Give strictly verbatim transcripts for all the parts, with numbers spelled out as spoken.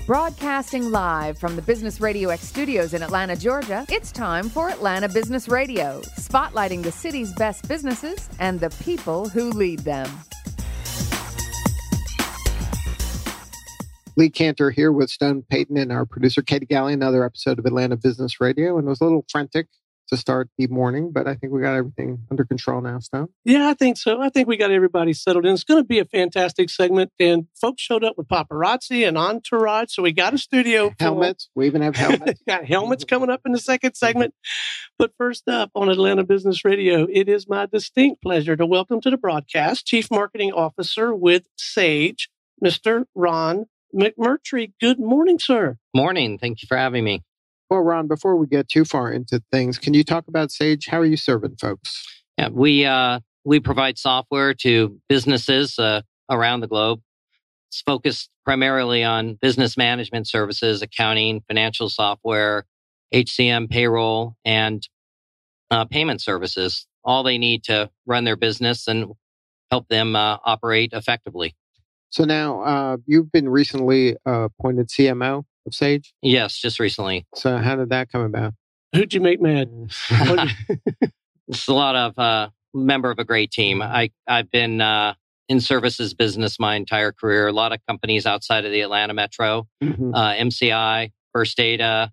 Broadcasting live from the Business Radio X studios in Atlanta, Georgia, it's time for Atlanta Business Radio, spotlighting the city's best businesses and the people who lead them. Lee Cantor here with Stone Payton and our producer, Katie Galley, another episode of Atlanta Business Radio. And it was a little frantic to start the morning, but I think we got everything under control now, Stone. Yeah, I think so. I think we got everybody settled in. It's going to be a fantastic segment. And folks showed up with paparazzi and entourage, so we got a studio. Helmets. We even have helmets. Got helmets coming up in the second segment. But first up on Atlanta Business Radio, it is my distinct pleasure to welcome to the broadcast Chief Marketing Officer with Sage, Mister Ron McMurtry. Good morning, sir. Morning. Thank you for having me. Well, Ron, before we get too far into things, can you talk about Sage? How are you serving folks? Yeah, we uh, we provide software to businesses uh, around the globe. It's focused primarily on business management services, accounting, financial software, H C M, payroll, and uh, payment services. All they need to run their business and help them uh, operate effectively. So now uh, you've been recently uh, appointed C M O of Sage? Yes, just recently. So how did that come about? Who'd you make mad? It's a lot of uh, member of a great team. I, I've been uh, in services business my entire career. A lot of companies outside of the Atlanta metro, mm-hmm. uh, M C I, First Data,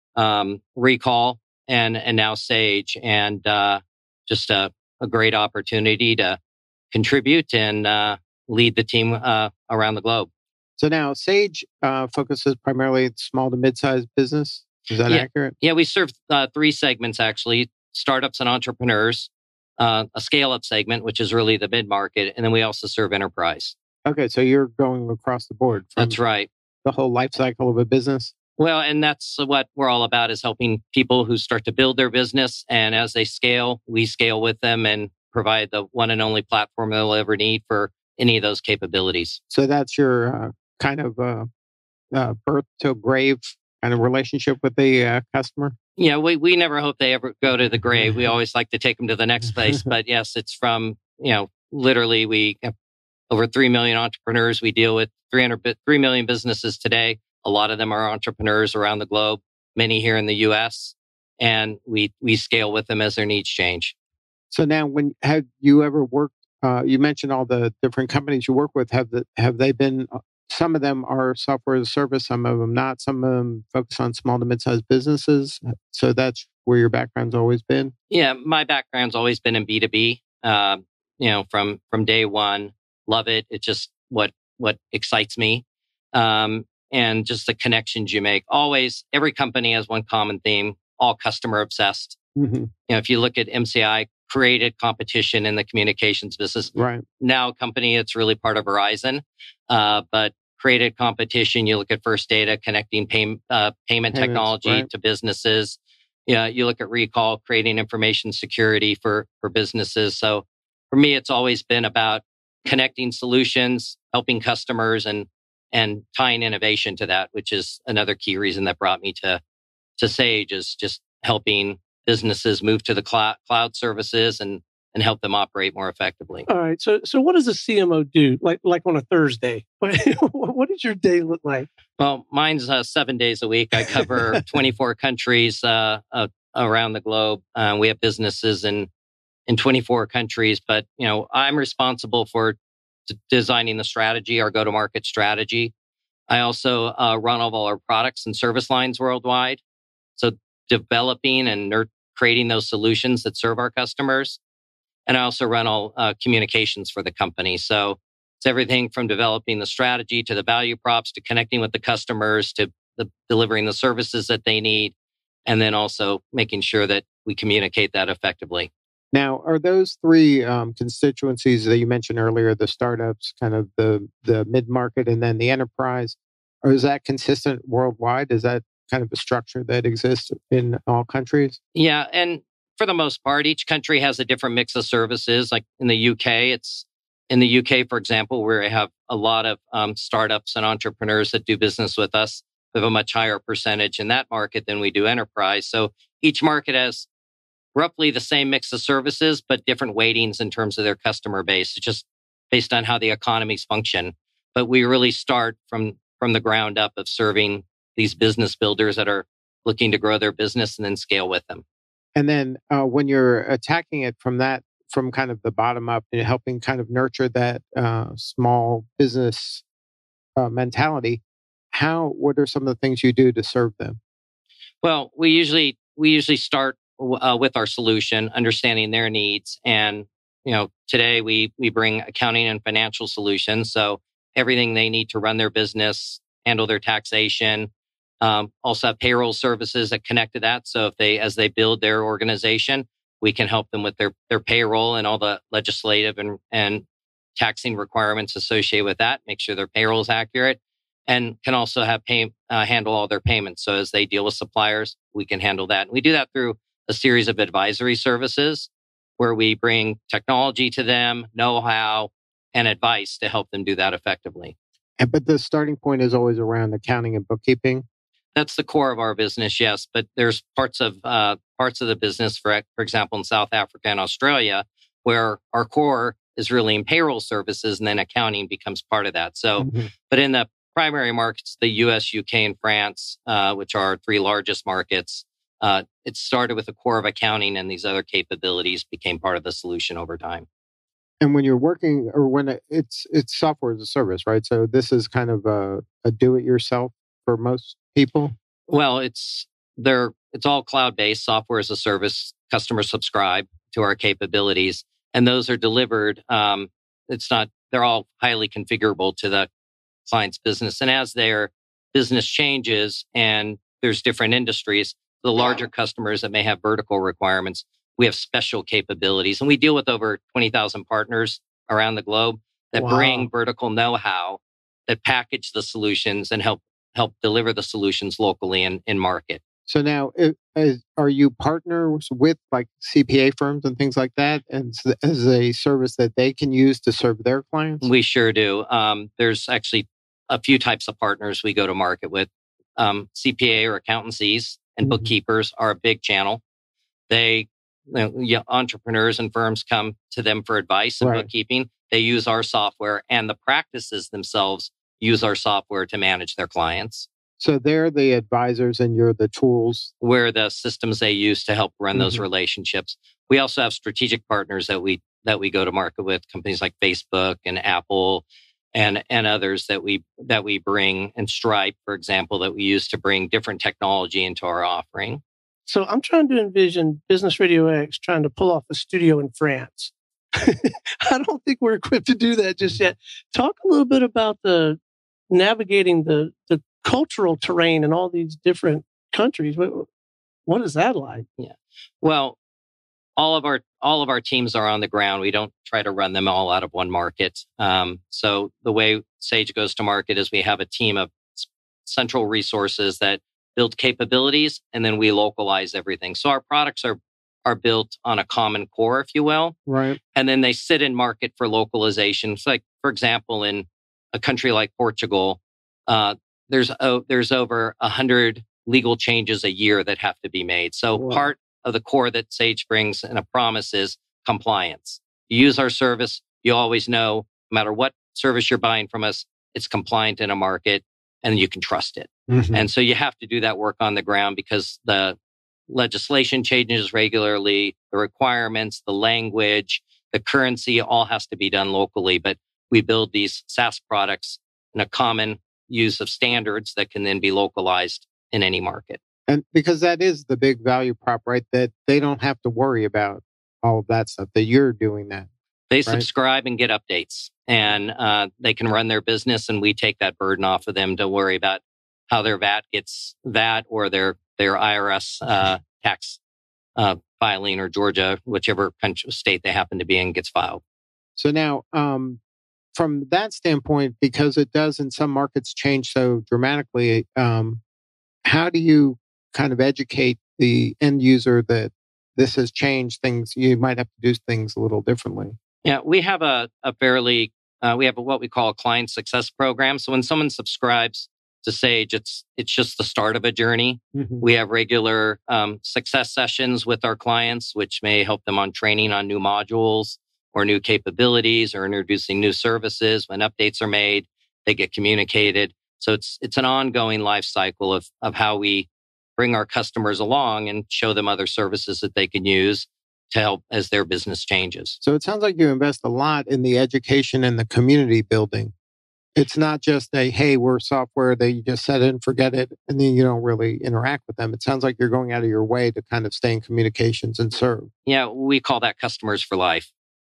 um, Recall, and and now Sage. And uh, just a, a great opportunity to contribute and uh, lead the team uh, around the globe. So now Sage uh, focuses primarily at small to mid-sized business. Is that yeah. accurate? Yeah, we serve uh, three segments, actually. Startups and entrepreneurs, uh, a scale-up segment, which is really the mid-market, and then we also serve enterprise. Okay, so you're going across the board. That's right. The whole life cycle of a business? Well, and that's what we're all about, is helping people who start to build their business. And as they scale, we scale with them and provide the one and only platform they'll ever need for any of those capabilities. So that's your... Uh, kind of uh, uh, birth to grave kind of relationship with the uh, customer? Yeah, we, we never hope they ever go to the grave. We always like to take them to the next place. But yes, it's from, you know, literally we have over three million entrepreneurs. We deal with three hundred, three million businesses today. A lot of them are entrepreneurs around the globe, many here in the U S. And we, we scale with them as their needs change. So now when have you ever worked, uh, you mentioned all the different companies you work with. Have the, have they been... Some of them are software as a service, some of them not. Some of them focus on small to mid-sized businesses. So that's where your background's always been? Yeah, my background's always been in B two B. Uh, you know, from from day one, love it. It's just what what excites me. Um, and just the connections you make. Always, every company has one common theme, all customer obsessed. Mm-hmm. You know, if you look at M C I, created competition in the communications business. Right. Now a company, it's really part of Verizon. Uh, but created competition. You look at First Data connecting pay, uh, payment Payments, technology right. to businesses. Yeah, you look at Recall creating information security for for businesses. So for me, it's always been about connecting solutions, helping customers, and and tying innovation to that, which is another key reason that brought me to to Sage, is just helping businesses move to the cloud cloud services and and help them operate more effectively. All right. So, so what does a C M O do? Like, like on a Thursday, what does your day look like? Well, mine's uh, seven days a week. I cover twenty-four countries uh, uh, around the globe. Uh, we have businesses in in twenty-four countries, but you know, I'm responsible for d- designing the strategy, our go-to-market strategy. I also uh, run all of our products and service lines worldwide. So, developing and ner- creating those solutions that serve our customers. And I also run all uh, communications for the company. So it's everything from developing the strategy to the value props to connecting with the customers to the, delivering the services that they need. And then also making sure that we communicate that effectively. Now, are those three um, constituencies that you mentioned earlier, the startups, kind of the, the mid-market, and then the enterprise, or is that consistent worldwide? Is that kind of a structure that exists in all countries? Yeah. And for the most part, each country has a different mix of services. Like in the U K, it's in the U K, for example, where we have a lot of um, startups and entrepreneurs that do business with us. We have a much higher percentage in that market than we do enterprise. So each market has roughly the same mix of services, but different weightings in terms of their customer base. It's just based on how the economies function. But we really start from from the ground up of serving these business builders that are looking to grow their business and then scale with them. And then uh, when you're attacking it from that, from kind of the bottom up and helping kind of nurture that uh, small business uh, mentality, how, what are some of the things you do to serve them? Well, we usually, we usually start uh, with our solution, understanding their needs. And, you know, today we, we bring accounting and financial solutions. So everything they need to run their business, handle their taxation, um, also have payroll services that connect to that. So if they, as they build their organization, we can help them with their, their payroll and all the legislative and, and taxing requirements associated with that, make sure their payroll is accurate, and can also have pay, uh, handle all their payments. So as they deal with suppliers, we can handle that. And we do that through a series of advisory services where we bring technology to them, know-how, and advice to help them do that effectively. And, but the starting point is always around accounting and bookkeeping. That's the core of our business, yes. But there's parts of uh, parts of the business, for for example, in South Africa and Australia, where our core is really in payroll services, and then accounting becomes part of that. So, mm-hmm. but in the primary markets, the U S, U K, and France, uh, which are our three largest markets, uh, it started with a core of accounting, and these other capabilities became part of the solution over time. And when you're working, or when it, it's it's software as a service, right? So this is kind of a, a do-it-yourself for most people. Well, it's they're it's all cloud-based software as a service. Customers subscribe to our capabilities, and those are delivered. Um, it's not; they're all highly configurable to the client's business. And as their business changes, and there's different industries, the larger customers that may have vertical requirements, we have special capabilities, and we deal with over twenty thousand partners around the globe that wow. bring vertical know-how, that package the solutions and help help deliver the solutions locally in, in market. So now, it, is, are you partners with like C P A firms and things like that, and as a service that they can use to serve their clients? We sure do. Um, there's actually a few types of partners we go to market with. Um, C P A or accountancies and mm-hmm. bookkeepers are a big channel. They You know, entrepreneurs and firms come to them for advice and right. bookkeeping. They use our software, and the practices themselves use our software to manage their clients. So they're the advisors and you're the tools. We're the systems they use to help run mm-hmm. those relationships. We also have strategic partners that we that we go to market with, companies like Facebook and Apple and and others that we that we bring, and Stripe, for example, that we use to bring different technology into our offering. So I'm trying to envision Business Radio X trying to pull off a studio in France. I don't think we're equipped to do that just yet. Talk a little bit about the navigating the, the cultural terrain in all these different countries. What, what is that like? Yeah. Well, all of our all of our teams are on the ground. We don't try to run them all out of one market. Um, so the way Sage goes to market is we have a team of central resources that build capabilities, and then we localize everything. So our products are are built on a common core, if you will. Right. And then they sit in market for localization. So like, for example, in a country like Portugal, uh, there's oh, there's over one hundred legal changes a year that have to be made. So wow. part of the core that Sage brings and a promise is compliance. You use our service, you always know, no matter what service you're buying from us, it's compliant in a market, and you can trust it. Mm-hmm. And so you have to do that work on the ground because the legislation changes regularly, the requirements, the language, the currency, all has to be done locally. But we build these SaaS products in a common use of standards that can then be localized in any market. And because that is the big value prop, right? That they don't have to worry about all of that stuff, that you're doing that. They right? subscribe and get updates, and uh, they can run their business, and we take that burden off of them to worry about how their V A T gets V A T or their their I R S uh, tax uh, filing, or Georgia, whichever country, state they happen to be in, gets filed. So now, um, from that standpoint, because it does in some markets change so dramatically, um, how do you kind of educate the end user that this has changed things? You might have to do things a little differently. Yeah, we have a, a fairly, uh, we have a, what we call a client success program. So when someone subscribes to Sage, it's it's just the start of a journey. Mm-hmm. We have regular um, success sessions with our clients, which may help them on training on new modules or new capabilities or introducing new services. When updates are made, they get communicated. So it's it's an ongoing life cycle of of how we bring our customers along and show them other services that they can use to help as their business changes. So it sounds like you invest a lot in the education and the community building. It's not just a, hey, we're software that you just set it and forget it, and then you don't really interact with them. It sounds like you're going out of your way to kind of stay in communications and serve. Yeah, we call that customers for life.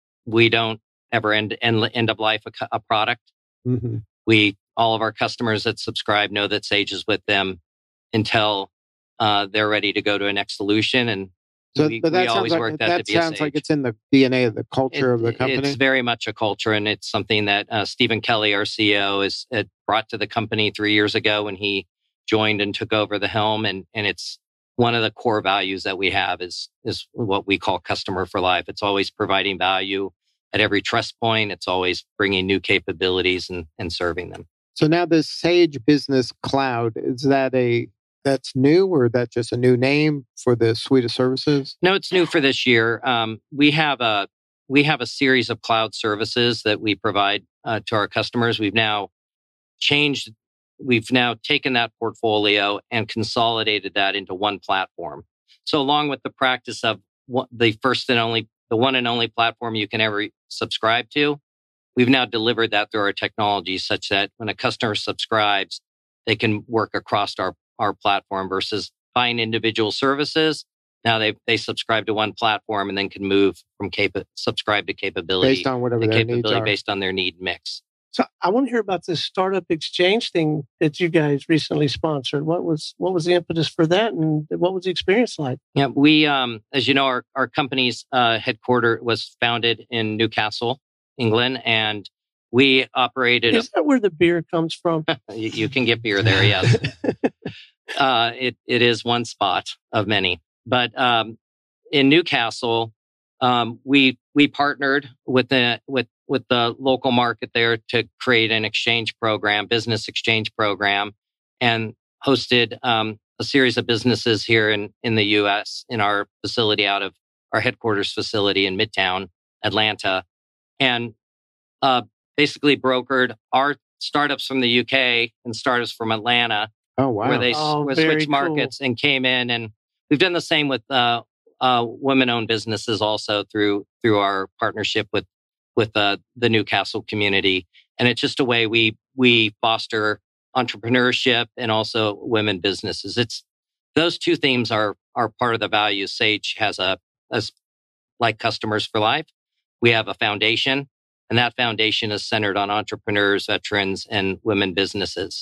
We don't ever end end, end of life a, a product. Mm-hmm. We all of our customers that subscribe know that Sage is with them until uh, they're ready to go to a next solution, and so, we, but that we always like, work that, that to be a sounds Sage. Like it's in the D N A of the culture it, of the company. It's very much a culture, and it's something that uh, Stephen Kelly, our C E O, is uh, brought to the company three years ago when he joined and took over the helm, and and it's one of the core values that we have is is what we call customer for life. It's always providing value at every trust point. It's always bringing new capabilities and, and serving them. So now this Sage Business Cloud, is that a that's new, or that just a new name for the suite of services? No, it's new for this year. Um, we have a we have a series of cloud services that we provide uh, to our customers. We've now changed. We've now taken that portfolio and consolidated that into one platform. So along with the practice of what, the first and only, the one and only platform you can ever subscribe to, we've now delivered that through our technology such that when a customer subscribes, they can work across our, our platform versus buying individual services. Now they they subscribe to one platform and then can move from capa- subscribe to capability Based on whatever to their capability needs are. based on their need mix. So I want to hear about this startup exchange thing that you guys recently sponsored. What was what was the impetus for that, and what was the experience like? Yeah, we, um, as you know, our our company's uh, headquarter was founded in Newcastle, England, and we operated. Is that where the beer comes from? you, you can get beer there, yes. uh, it it is one spot of many, but um, in Newcastle, um, we we partnered with the with with the local market there to create an exchange program, business exchange program, and hosted um, a series of businesses here in, in the U S in our facility out of our headquarters facility in Midtown, Atlanta, and uh, basically brokered our startups from the U K and startups from Atlanta, Oh, wow. where they Oh, where very switched markets cool. and came in. And we've done the same with uh, uh, women-owned businesses also through through our partnership with with uh, the Newcastle community. And it's just a way we we foster entrepreneurship and also women businesses. It's those two themes are are part of the values. Sage has a as like customers for life. We have a foundation, and that foundation is centered on entrepreneurs, veterans, and women businesses.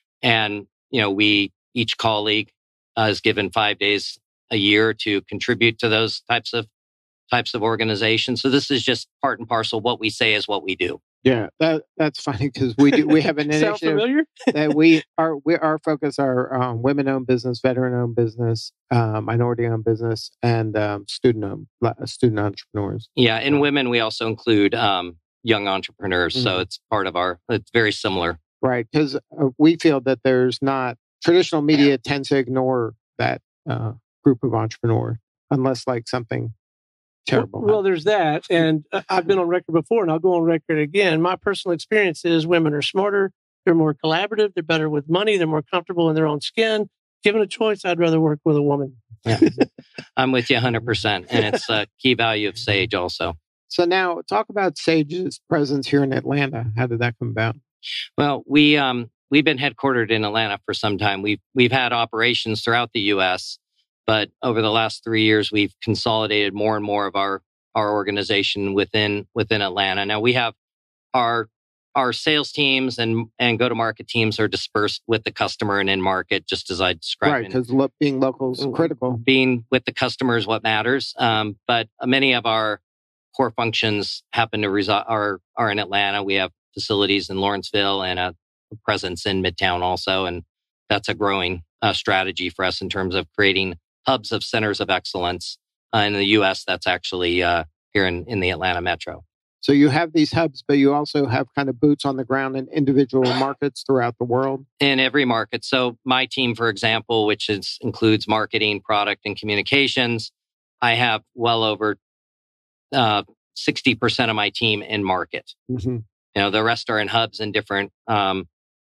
And you know, we each colleague uh, is given five days a year to contribute to those types of types of organizations. So this is just part and parcel. What we say is what we do. Yeah, that that's funny because we do we have an Sound initiative familiar? that we are we our focus are um, women-owned business, veteran-owned business, uh, minority-owned business, and um, student-owned student entrepreneurs. Yeah, in women we also include um, young entrepreneurs. Mm-hmm. So it's part of our. It's very similar. Right, because uh, we feel that there's not traditional media tends to ignore that uh, group of entrepreneurs unless like something terrible. Well, well, there's that. And I've been on record before, and I'll go on record again. My personal experience is women are smarter, they're more collaborative, they're better with money, they're more comfortable in their own skin. Given a choice, I'd rather work with a woman. Yeah, I'm with you one hundred percent. And it's a key value of Sage also. So now talk about Sage's presence here in Atlanta. How did that come about? Well, we um we've been headquartered in Atlanta for some time. We've we've had operations throughout the U S, but over the last three years, we've consolidated more and more of our our organization within within Atlanta. Now we have our our sales teams and and go to market teams are dispersed with the customer and in market, just as I described. Right, because lo- being local is critical. Being with the customer is what matters. Um, but many of our core functions happen to reside are are in Atlanta. We have facilities in Lawrenceville and a presence in Midtown also. And that's a growing uh, strategy for us in terms of creating hubs of centers of excellence. Uh, in the U S, that's actually uh, here in, in the Atlanta metro. So you have these hubs, but you also have kind of boots on the ground in individual markets throughout the world? In every market. So my team, for example, which is, includes marketing, product, and communications, I have well over uh, sixty percent of my team in market. Mm-hmm. You know, the rest are in hubs in different um,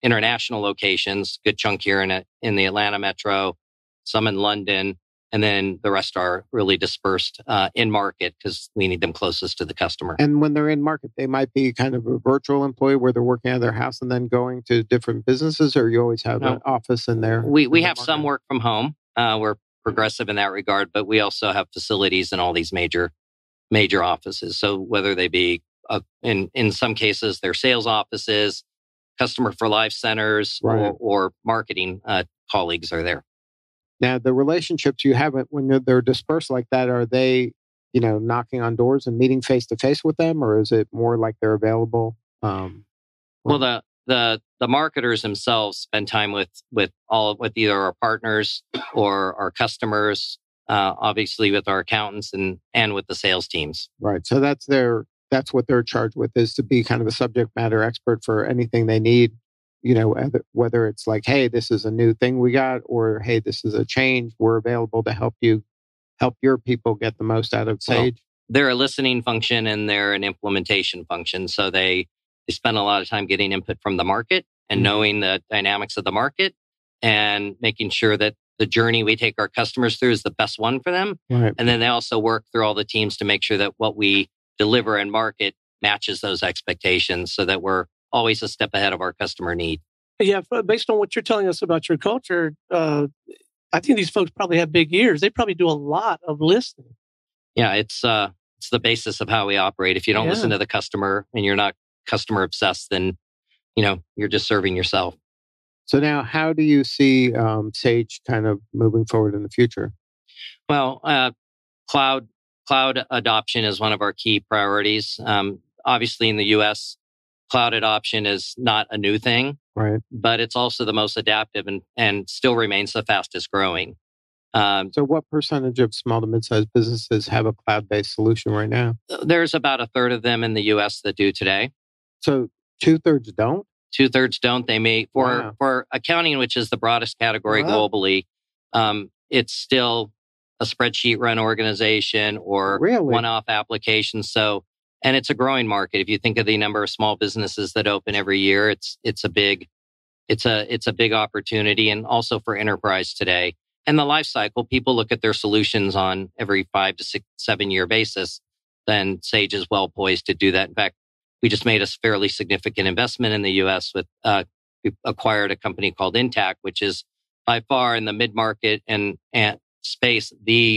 international locations, good chunk here in a, in the Atlanta metro, some in London, and then the rest are really dispersed uh, in market because we need them closest to the customer. And when they're in market, they might be kind of a virtual employee where they're working out of their house and then going to different businesses, or you always have no, an office in there? We we have some work from home. Uh, we're progressive in that regard, but we also have facilities in all these major major offices. So whether they be uh, in in some cases they're sales offices, customer for life centers, right. or, or marketing uh, colleagues are there. Now, the relationships you have when they're dispersed like that, are they, you know, knocking on doors and meeting face to face with them, or is it more like they're available? Um, well, the the the marketers themselves spend time with with all with either our partners or our customers, uh, obviously with our accountants and and with the sales teams. Right. So that's their that's what they're charged with, is to be kind of a subject matter expert for anything they need. You know, whether it's like, hey, this is a new thing we got, or hey, this is a change. We're available to help you, help your people get the most out of Sage. Well, they're a listening function and they're an implementation function. So they, they spend a lot of time getting input from the market and mm-hmm. knowing the dynamics of the market and making sure that the journey we take our customers through is the best one for them. Right. And then they also work through all the teams to make sure that what we deliver and market matches those expectations so that we're always a step ahead of our customer need. Yeah, based on what you're telling us about your culture, uh, I think these folks probably have big ears. They probably do a lot of listening. Yeah, it's uh, it's the basis of how we operate. If you don't yeah. listen to the customer and you're not customer obsessed, then you know you're just serving yourself. So now, how do you see um, Sage kind of moving forward in the future? Well, uh, cloud cloud adoption is one of our key priorities. Um, obviously, in the U S, cloud adoption is not a new thing, right? But it's also the most adaptive and, and still remains the fastest growing. Um, so what percentage of small to mid-sized businesses have a cloud-based solution right now? There's about a third of them in the U S that do today. So two-thirds don't? Two-thirds don't. They may, for, wow. for accounting, which is the broadest category wow. globally, um, it's still a spreadsheet run organization or really? one-off applications. So And it's a growing market. If you think of the number of small businesses that open every year, it's it's a big it's a it's a big opportunity, and also for enterprise today. And the life cycle, people look at their solutions on every five to six, seven year basis. Then Sage is well poised to do that. In fact, we just made a fairly significant investment in the U S with uh, we acquired a company called Intact, which is by far in the mid market and, and space the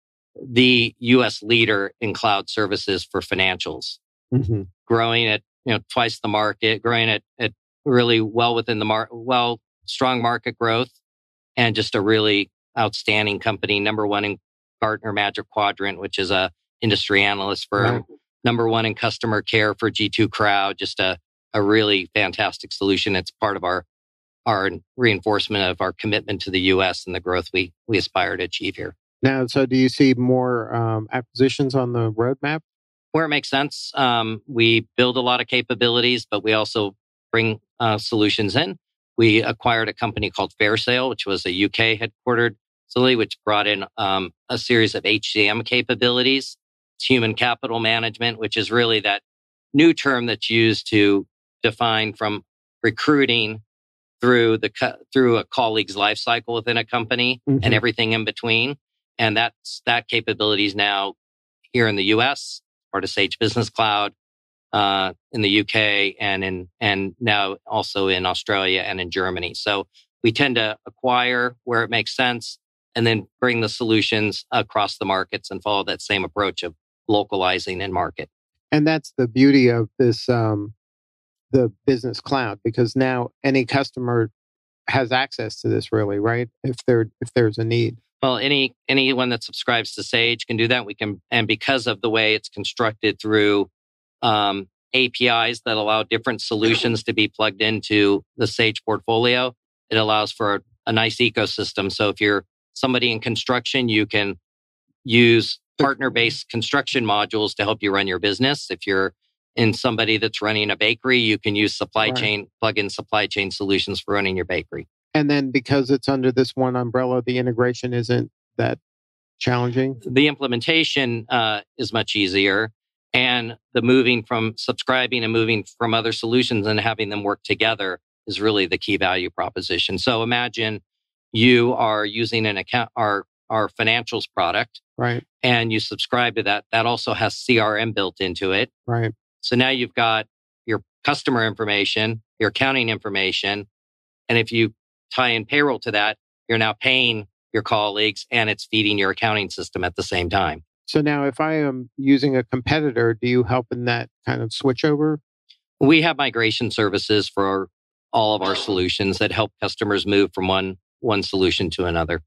the U S leader in cloud services for financials, mm-hmm. growing at you know twice the market, growing at, at really well within the mar- well strong market growth, and just a really outstanding company. Number one in Gartner Magic Quadrant, which is a industry analyst firm. Right. Number one in customer care for G two Crowd. Just a a really fantastic solution. It's part of our our reinforcement of our commitment to the U S and the growth we we aspire to achieve here. Now, so do you see more um, acquisitions on the roadmap? Where it makes sense. Um, we build a lot of capabilities, but we also bring uh, solutions in. We acquired a company called Fairsail, which was a U K headquartered facility, which brought in um, a series of H C M capabilities. It's human capital management, which is really that new term that's used to define from recruiting through the through a colleague's life cycle within a company mm-hmm. and everything in between. And that's, that capability is now here in the U S, part of Sage Business Cloud, uh, in the U K and in, and now also in Australia and in Germany. So we tend to acquire where it makes sense and then bring the solutions across the markets and follow that same approach of localizing in market. And that's the beauty of this, um, the business cloud, because now any customer has access to this really, right? If there, if there's a need. Well, any anyone that subscribes to Sage can do that. We can, and because of the way it's constructed through um, A P Is that allow different solutions to be plugged into the Sage portfolio, it allows for a, a nice ecosystem. So if you're somebody in construction, you can use partner-based construction modules to help you run your business. If you're in somebody that's running a bakery, you can use supply right. chain, plug in supply chain solutions for running your bakery. And then because it's under this one umbrella, the integration isn't that challenging? The implementation uh, is much easier. And the moving from subscribing and moving from other solutions and having them work together is really the key value proposition. So imagine you are using an account, our, our financials product, right, and you subscribe to that. That also has C R M built into it. right. So now you've got your customer information, your accounting information. And if you tie in payroll to that, you're now paying your colleagues and it's feeding your accounting system at the same time. So now if I am using a competitor, do you help in that kind of switch over? We have migration services for all of our solutions that help customers move from one, one solution to another.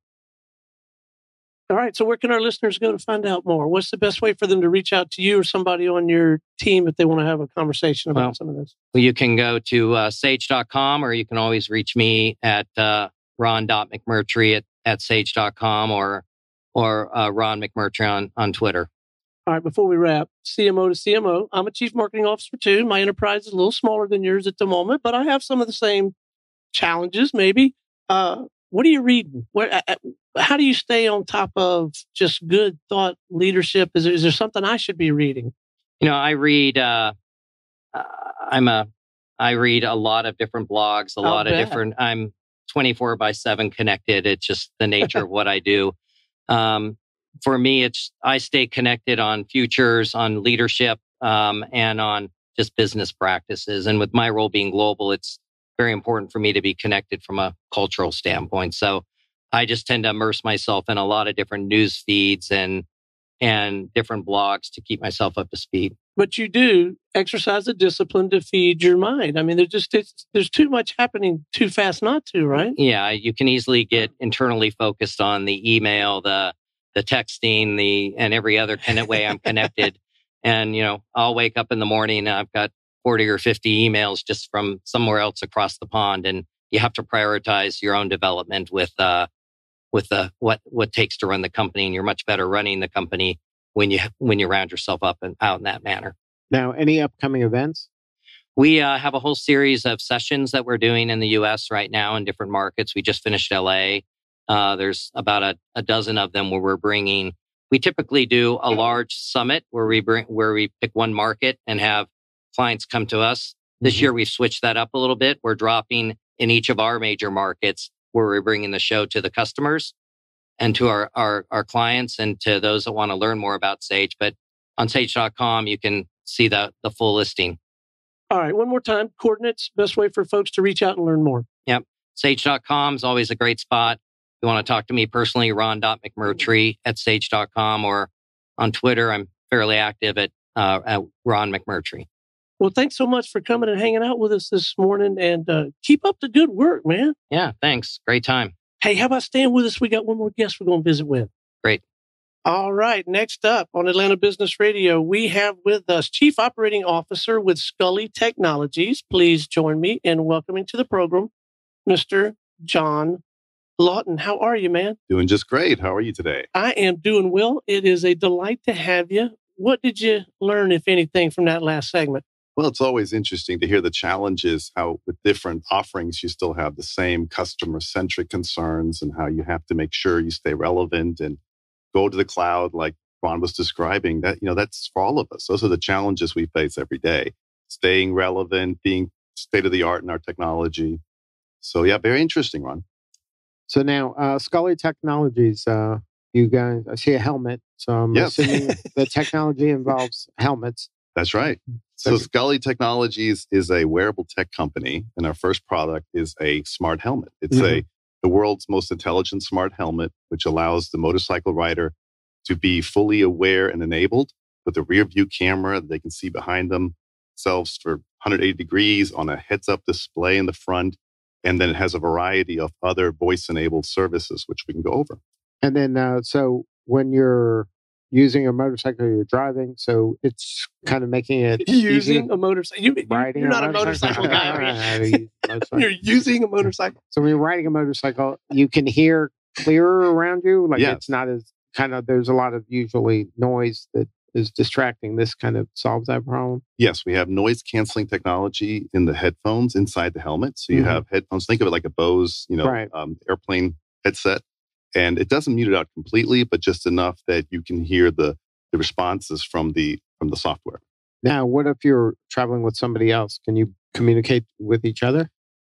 All right. So where can our listeners go to find out more? What's the best way for them to reach out to you or somebody on your team if they want to have a conversation about well, some of this? Well, you can go to uh, sage dot com, or you can always reach me at uh, ron dot mcmurtry at, at sage dot com or or uh, Ron McMurtry on, on Twitter. All right. Before we wrap, C M O to C M O, I'm a chief marketing officer too. My enterprise is a little smaller than yours at the moment, but I have some of the same challenges maybe. Uh, what are you reading? Where, uh, how do you stay on top of just good thought leadership? Is there, is there something I should be reading? You know, I read, uh, uh, I'm a, I read a lot of different blogs, a I'll lot bet. of different, I'm twenty-four by seven connected. It's just the nature of what I do. Um, for me, it's, I stay connected on futures, on leadership, um, and on just business practices. And with my role being global, it's very important for me to be connected from a cultural standpoint. So I just tend to immerse myself in a lot of different news feeds and and different blogs to keep myself up to speed. But you do exercise the discipline to feed your mind. I mean, there's just it's, there's too much happening too fast not to, right? Yeah, you can easily get internally focused on the email, the the texting, the and every other kind of way I'm connected. And you know, I'll wake up in the morning and I've got forty or fifty emails just from somewhere else across the pond, and you have to prioritize your own development with uh with uh, what what takes to run the company, and you're much better running the company when you when you round yourself up and out in that manner. Now, any upcoming events? We uh, have a whole series of sessions that we're doing in the U S right now in different markets. We just finished L A. Uh, there's about a, a dozen of them where we're bringing. We typically do a large summit where we bring where we pick one market and have clients come to us. This mm-hmm. year we've switched that up a little bit. We're dropping in each of our major markets, where we're bringing the show to the customers and to our, our, our clients and to those that want to learn more about Sage. But on sage dot com, you can see the, the full listing. All right. One more time, coordinates, best way for folks to reach out and learn more. Yep. sage dot com is always a great spot. If you want to talk to me personally, ron dot mcmurtry at sage dot com, or on Twitter, I'm fairly active at, uh, at Ron McMurtry. Well, thanks so much for coming and hanging out with us this morning, and uh, keep up the good work, man. Yeah, thanks. Great time. Hey, how about staying with us? We got one more guest we're going to visit with. Great. All right. Next up on Atlanta Business Radio, we have with us Chief Operating Officer with Scully Technologies. Please join me in welcoming to the program, Mister John Lawton. How are you, man? Doing just great. How are you today? I am doing well. It is a delight to have you. What did you learn, if anything, from that last segment? Well, it's always interesting to hear the challenges, how with different offerings, you still have the same customer-centric concerns and how you have to make sure you stay relevant and go to the cloud like Ron was describing. That, you know, that's for all of us. Those are the challenges we face every day. Staying relevant, being state-of-the-art in our technology. So yeah, very interesting, Ron. So now, uh, Scully Technologies, uh, you guys, I see a helmet. So I'm yes. assuming the technology involves helmets. That's right. So Scully Technologies is a wearable tech company, and our first product is a smart helmet. It's mm-hmm. a the world's most intelligent smart helmet, which allows the motorcycle rider to be fully aware and enabled with a rear view camera that they can see behind themselves for one hundred eighty degrees on a heads-up display in the front. And then it has a variety of other voice-enabled services, which we can go over. And then, uh, so when you're using a motorcycle, you're driving, so it's kind of making it using easy. a motorcycle. You, riding you're a not a motorcycle, motorcycle guy. You're using a motorcycle. So when you're riding a motorcycle, you can hear clearer around you. Like yes. It's not as kind of. There's a lot of usually noise that is distracting. This kind of solves that problem. Yes, we have noise canceling technology in the headphones inside the helmet. So you mm-hmm. have headphones. Think of it like a Bose, you know, right. um, airplane headset. And it doesn't mute it out completely, but just enough that you can hear the, the responses from the from the software. Now, what if you're traveling with somebody else? Can you communicate with each other?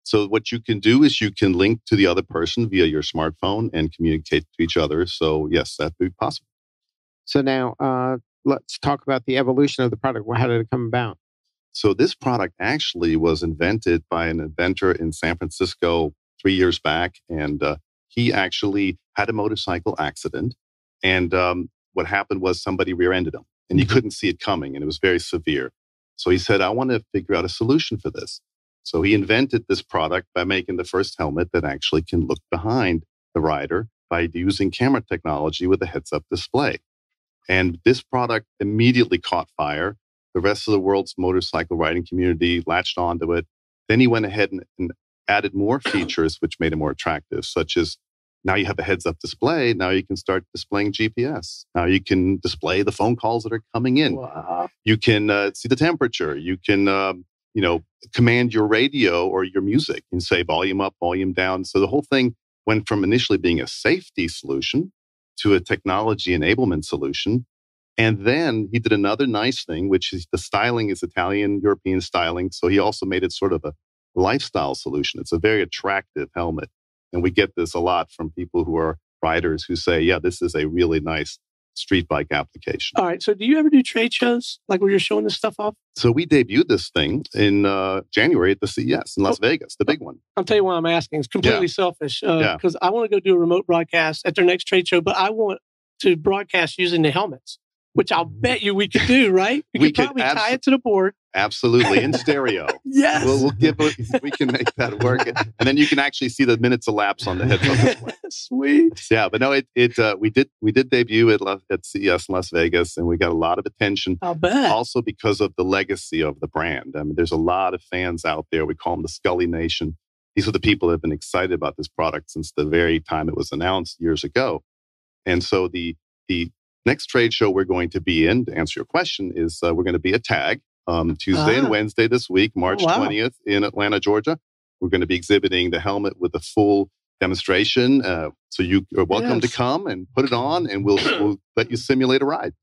So what you can do is you can link to the other person via your smartphone and communicate to each other. So yes, that would be possible. So now uh, let's talk about the evolution of the product. How did it come about? So this product actually was invented by an inventor in San Francisco three years back. And uh, he actually had a motorcycle accident. And um, what happened was somebody rear-ended him. And he couldn't see it coming. And it was very severe. So he said, I want to figure out a solution for this. So he invented this product by making the first helmet that actually can look behind the rider by using camera technology with a heads-up display. And this product immediately caught fire. The rest of the world's motorcycle riding community latched onto it. Then he went ahead and, and added more features which made it more attractive, such as now you have a heads-up display. Now you can start displaying G P S. Now you can display the phone calls that are coming in. Wow. You can uh, see the temperature. You can, um, you know, command your radio or your music and say volume up, volume down. So the whole thing went from initially being a safety solution to a technology enablement solution. And then he did another nice thing, which is the styling is Italian, European styling. So he also made it sort of a lifestyle solution. It's a very attractive helmet. And we get this a lot from people who are riders who say, yeah, this is a really nice street bike application. All right. So do you ever do trade shows like where you're showing this stuff off? So we debuted this thing in uh, January at the C E S in Las Vegas, the big one. I'll tell you why I'm asking. It's completely Yeah. selfish because Yeah. I want to go do a remote broadcast at their next trade show, but I want to broadcast using the helmets, which I'll bet you we could do, right? We, We could could probably abso- tie it to the board. Absolutely, in stereo. Yes. We'll, we'll give it, we can make that work. And then you can actually see the minutes elapse on the headphone display. Sweet. Yeah, but no, it it uh, we did we did debut at La- at C E S in Las Vegas, and we got a lot of attention. I'll bet. Also because of the legacy of the brand. I mean, there's a lot of fans out there. We call them the Scully Nation. These are the people that have been excited about this product since the very time it was announced years ago. And so the the next trade show we're going to be in, to answer your question, is uh, we're going to be at TAG um, Tuesday Ah. and Wednesday this week, March Oh, wow. twentieth in Atlanta, Georgia. We're going to be exhibiting the helmet with a full demonstration. Uh, so you are welcome Yes. to come and put it on, and we'll, we'll let you simulate a ride.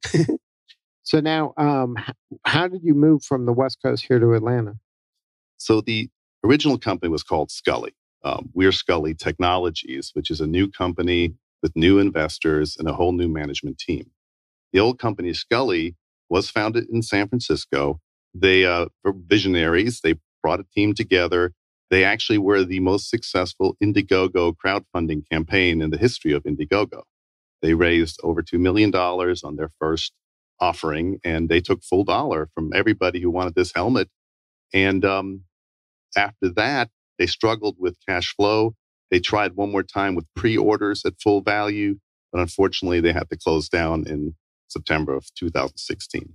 So now, um, h- how did you move from the West Coast here to Atlanta? So the original company was called Scully. Um, we're Scully Technologies, which is a new company with new investors and a whole new management team. The old company, Scully, was founded in San Francisco. They uh, were visionaries. They brought a team together. They actually were the most successful Indiegogo crowdfunding campaign in the history of Indiegogo. They raised over two million dollars on their first offering, and they took full dollar from everybody who wanted this helmet. And um, after that, they struggled with cash flow. They tried one more time with pre-orders at full value, but unfortunately, they had to close down in September of two thousand sixteen.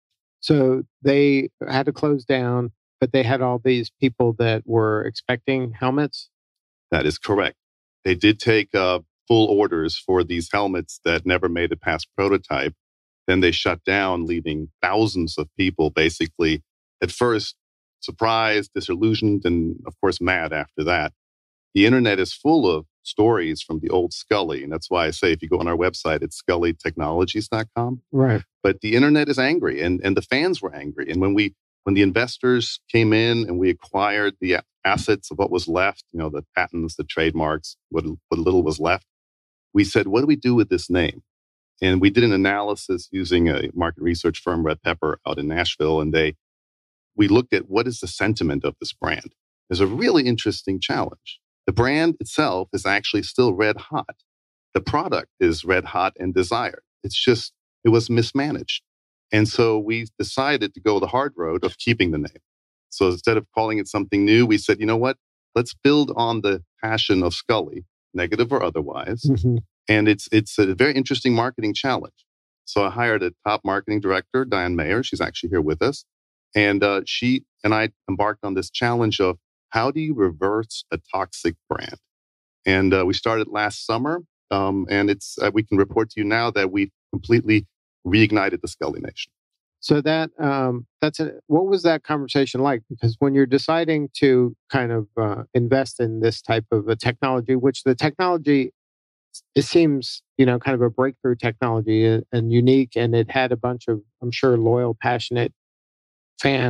So they had to close down, but they had all these people that were expecting helmets. That is correct. They did take uh, full orders for these helmets that never made it past prototype. Then they shut down, leaving thousands of people basically at first surprised, disillusioned, and of course mad after that. The internet is full of stories from the old Scully. And that's why I say if you go on our website, it's scully technologies dot com. Right. But the internet is angry, and, and the fans were angry. And when we when the investors came in and we acquired the a- assets of what was left, you know, the patents, the trademarks, what, what little was left, we said, what do we do with this name? And we did an analysis using a market research firm, Red Pepper, out in Nashville, and they we looked at what is the sentiment of this brand. There's a really interesting challenge. The brand itself is actually still red hot. The product is red hot and desired. It's just, it was mismanaged. And so we decided to go the hard road of keeping the name. So instead of calling it something new, we said, you know what? Let's build on the passion of Scully, negative or otherwise. Mhm. And it's it's a very interesting marketing challenge. So I hired a top marketing director, Diane Mayer. She's actually here with us. And uh, she and I embarked on this challenge of how do you reverse a toxic brand? And uh, we started last summer. Um, and it's uh, we can report to you now that we've completely reignited the Scully Nation. So that um, that's a, what was that conversation like? Because when you're deciding to kind of uh, invest in this type of a technology, which the technology, it seems, you know, kind of a breakthrough technology and, and unique, and it had a bunch of, I'm sure, loyal, passionate fans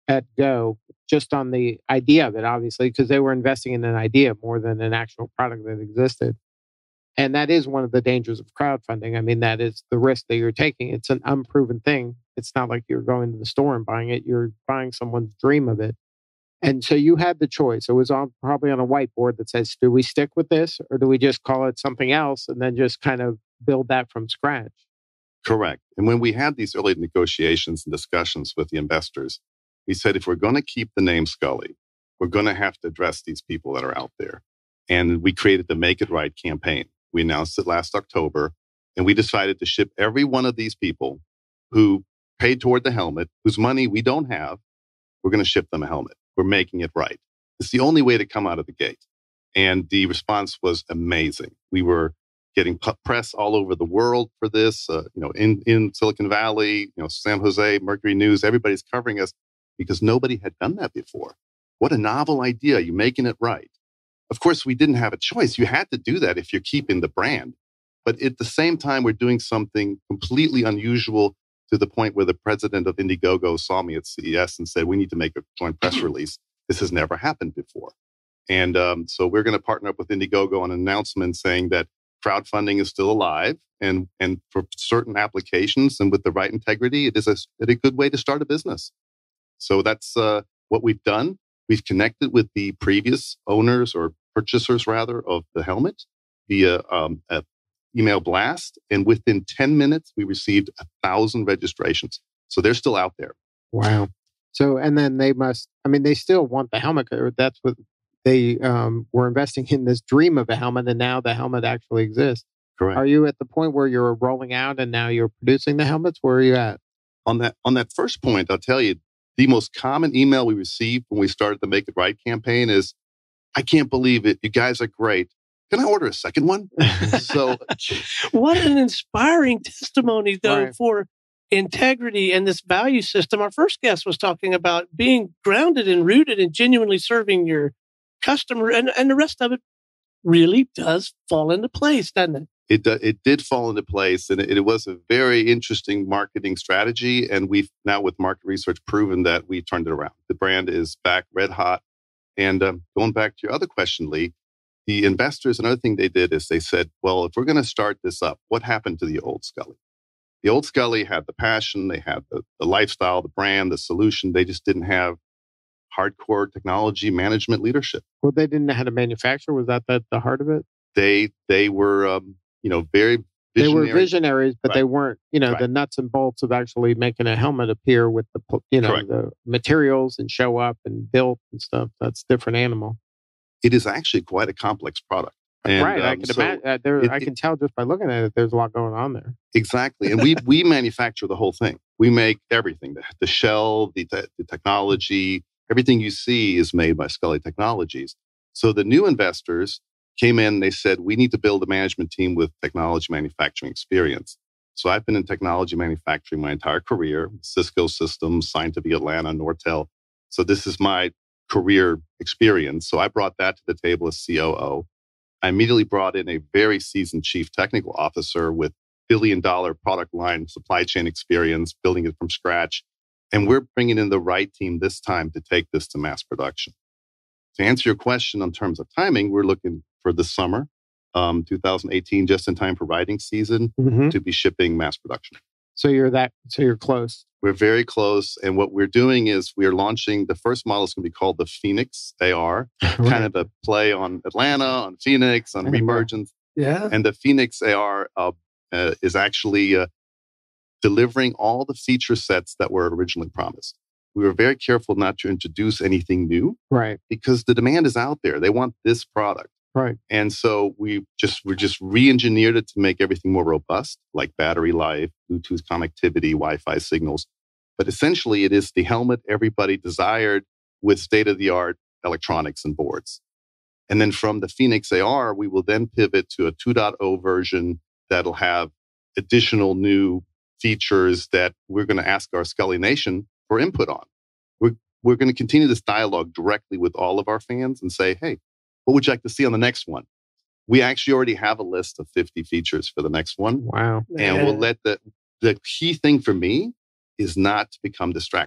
at Go just on the idea of it, obviously, because they were investing in an idea more than an actual product that existed. And that is one of the dangers of crowdfunding. I mean, that is the risk that you're taking. It's an unproven thing. It's not like you're going to the store and buying it. You're buying someone's dream of it. And so you had the choice. It was on probably on a whiteboard that says, do we stick with this or do we just call it something else and then just kind of build that from scratch? Correct. And when we had these early negotiations and discussions with the investors, we said, if we're going to keep the name Scully, we're going to have to address these people that are out there. And we created the Make It Right campaign. We announced it last October, and we decided to ship every one of these people who paid toward the helmet, whose money we don't have. We're going to ship them a helmet. We're making it right. It's the only way to come out of the gate. And the response was amazing. We were getting press all over the world for this, uh, you know, in, in Silicon Valley, you know, San Jose, Mercury News, everybody's covering us because nobody had done that before. What a novel idea. You're making it right. Of course, we didn't have a choice. You had to do that if you're keeping the brand. But at the same time, we're doing something completely unusual to the point where the president of Indiegogo saw me at C E S and said, we need to make a joint press release. This has never happened before. And um, so we're going to partner up with Indiegogo on an announcement saying that crowdfunding is still alive. And, and for certain applications and with the right integrity, it is a, a good way to start a business. So that's uh, what we've done. We've connected with the previous owners or purchasers, rather, of the helmet via um, an email blast. And within ten minutes, we received a thousand registrations. So they're still out there. Wow. So, and then they must, I mean, they still want the helmet. That's what they um, were investing in, this dream of a helmet. And now the helmet actually exists. Correct. Are you at the point where you're rolling out and now you're producing the helmets? Where are you at? On that, on that first point, I'll tell you, the most common email we received when we started the Make It Right campaign is, I can't believe it. You guys are great. Can I order a second one? So, what an inspiring testimony, though, right. for integrity and this value system. Our first guest was talking about being grounded and rooted and genuinely serving your customer, and, and the rest of it really does fall into place, doesn't it? It uh, it did fall into place, and it, it was a very interesting marketing strategy. And we've now, with market research, proven that we turned it around. The brand is back red hot. And um, going back to your other question, Lee, the investors, another thing they did is they said, well, if we're going to start this up, what happened to the old Scully? The old Scully had the passion, they had the, the lifestyle, the brand, the solution. They just didn't have hardcore technology management leadership. Well, they didn't know how to manufacture. Was that the, the heart of it? They they were, um, you know, very visionary. They were visionaries, but right. they weren't, you know, right. the nuts and bolts of actually making a helmet appear with the, you know, Correct. the materials and show up and built and stuff. That's a different animal. It is actually quite a complex product. And, right. I um, can so imagine. Uh, there, it, I can tell just by looking at it, there's a lot going on there. Exactly. And we we manufacture the whole thing. We make everything. The, the shell, the, te- the technology, everything you see is made by Scully Technologies. So the new investors came in, they said, we need to build a management team with technology manufacturing experience. So I've been in technology manufacturing my entire career, Cisco Systems, Scientific Atlanta, Nortel. So this is my career experience. So I brought that to the table as C O O. I immediately brought in a very seasoned chief technical officer with billion dollar product line supply chain experience, building it from scratch. And we're bringing in the right team this time to take this to mass production. To answer your question in terms of timing, we're looking for this summer, um, two thousand eighteen, just in time for riding season, Mm-hmm. to be shipping mass production. So you're that, so you're close. We're very close. And what we're doing is we're launching, the first model is going to be called the Phoenix A R, Right. kind of a play on Atlanta, on Phoenix, on Yeah. Remergence. Yeah. And the Phoenix A R uh, uh, is actually uh, delivering all the feature sets that were originally promised. We were very careful not to introduce anything new Right. because the demand is out there. They want this product. Right. And so we just we just re-engineered it to make everything more robust, like battery life, Bluetooth connectivity, Wi-Fi signals. But essentially, it is the helmet everybody desired with state-of-the-art electronics and boards. And then from the Phoenix A R, we will then pivot to a two point oh version that'll have additional new features that we're going to ask our Scully Nation for input on. We're, we're going to continue this dialogue directly with all of our fans and say, hey, what would you like to see on the next one? We actually already have a list of fifty features for the next one. Wow. And we'll let the, the key thing for me is not to become distracting.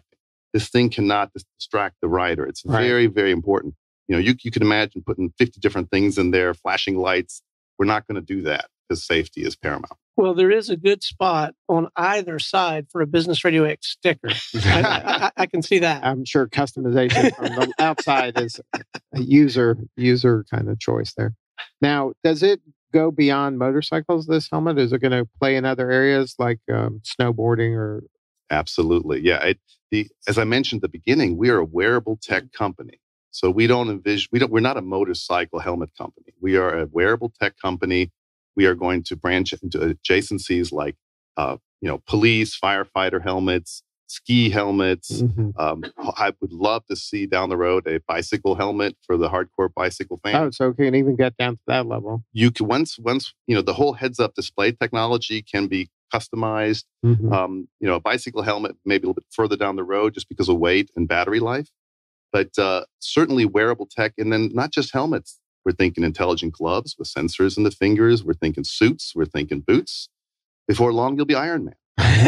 This thing cannot distract the rider. It's Right. very, very important. You know, you, you can imagine putting fifty different things in there, flashing lights. We're not going to do that because safety is paramount. Well, there is a good spot on either side for a Business Radio X sticker. I, I, I can see that. I'm sure customization from the outside is a user user kind of choice there. Now, does it go beyond motorcycles, this helmet? Is it going to play in other areas like um, snowboarding or? Absolutely. Yeah. It, the, as I mentioned at the beginning, we are a wearable tech company. So we don't envision, we don't, we're not a motorcycle helmet company. We are a wearable tech company. We are going to branch into adjacencies like, uh, you know, police, firefighter helmets, ski helmets. Mm-hmm. Um, I would love to see down the road a bicycle helmet for the hardcore bicycle fan. Oh, so it can even get down to that level. You can once, once you know, the whole heads-up display technology can be customized. Mm-hmm. Um, you know, a bicycle helmet maybe a little bit further down the road just because of weight and battery life. But uh, certainly wearable tech, and then not just helmets. We're thinking intelligent gloves with sensors in the fingers. We're thinking suits. We're thinking boots. Before long, you'll be Iron Man.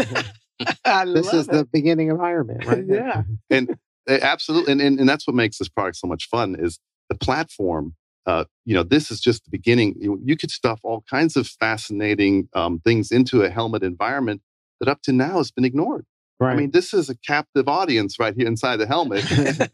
I This love is it. the beginning of Iron Man, right? Yeah. And uh, absolutely, and, and and that's what makes this product so much fun is the platform. Uh, you know, this is just the beginning. You, you could stuff all kinds of fascinating um, things into a helmet environment that up to now has been ignored. Right. I mean, this is a captive audience right here inside the helmet.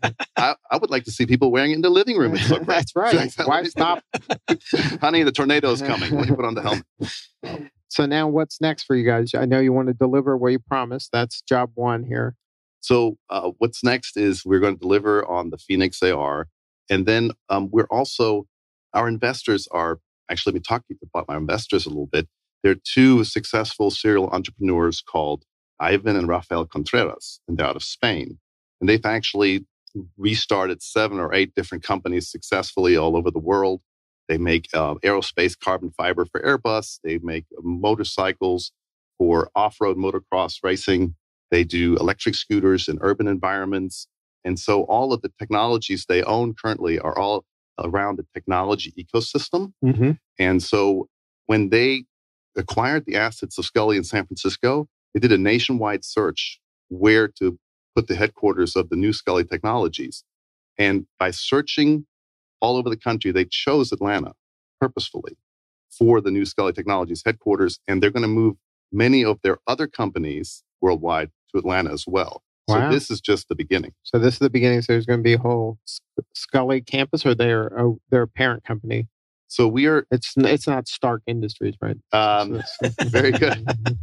I, I would like to see people wearing it in the living room. It look great. That's right. Why stop? Honey, the tornado's coming when you put on the helmet. So now what's next for you guys? I know you want to deliver what you promised. That's job one here. So uh, what's next is we're going to deliver on the Phoenix A R. And then um, we're also, our investors are, actually, let me talk about my investors a little bit. They're two successful serial entrepreneurs called Ivan and Rafael Contreras, and they're out of Spain. And they've actually restarted seven or eight different companies successfully all over the world. They make uh, aerospace carbon fiber for Airbus. They make motorcycles for off-road motocross racing. They do electric scooters in urban environments. And so all of the technologies they own currently are all around the technology ecosystem. Mm-hmm. And so when they acquired the assets of Scully in San Francisco, they did a nationwide search where to put the headquarters of the new Scully Technologies. And by searching all over the country, they chose Atlanta purposefully for the new Scully Technologies headquarters. And they're going to move many of their other companies worldwide to Atlanta as well. Wow. So this is just the beginning. So this is the beginning. So there's going to be a whole Scully campus, or they're oh, they're a parent company. So we are. It's it's not Stark Industries, right? Um, very good.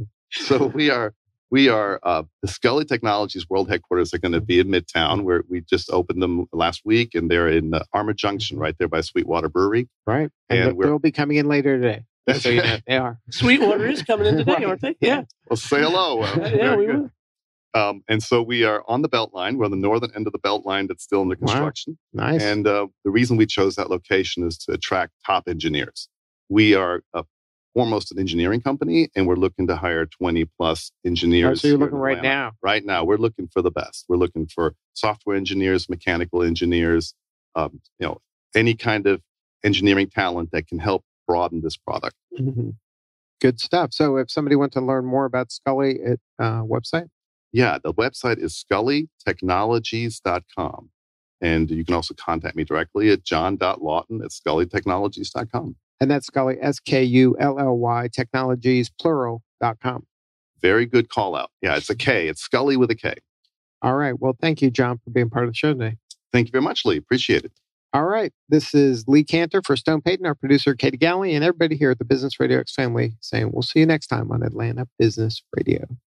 So we are we are uh, the Scully Technologies World Headquarters are going to be in Midtown, where we just opened them last week, and they're in uh, Armour Junction, right there by Sweetwater Brewery. Right, and, And they'll, we're- they'll be coming in later today. So you know, they are. Sweetwater is coming in today, Right. aren't they? Yeah. Well, say hello. Uh, Yeah, very we good. will. Um, and so we are on the Beltline. We're on the northern end of the Beltline that's still under construction. Nice. And uh, the reason we chose that location is to attract top engineers. We are uh, foremost an engineering company, and we're looking to hire twenty plus engineers. Oh, so you're here in looking right Atlanta. now. Right now, we're looking for the best. We're looking for software engineers, mechanical engineers, um, you know, any kind of engineering talent that can help broaden this product. Mm-hmm. Good stuff. So if somebody wants to learn more about Scully, at uh, website? Yeah, the website is scully technologies dot com. And you can also contact me directly at john dot lawton at scully technologies dot com. And that's Scully, S K U L L Y, technologies, plural, dot com. Very good call out. Yeah, it's a K. It's Scully with a K. All right. Well, thank you, John, for being part of the show today. Thank you very much, Lee. Appreciate it. All right. This is Lee Cantor for Stone Payton, our producer, Katie Galley, and everybody here at the Business Radio X family saying we'll see you next time on Atlanta Business Radio.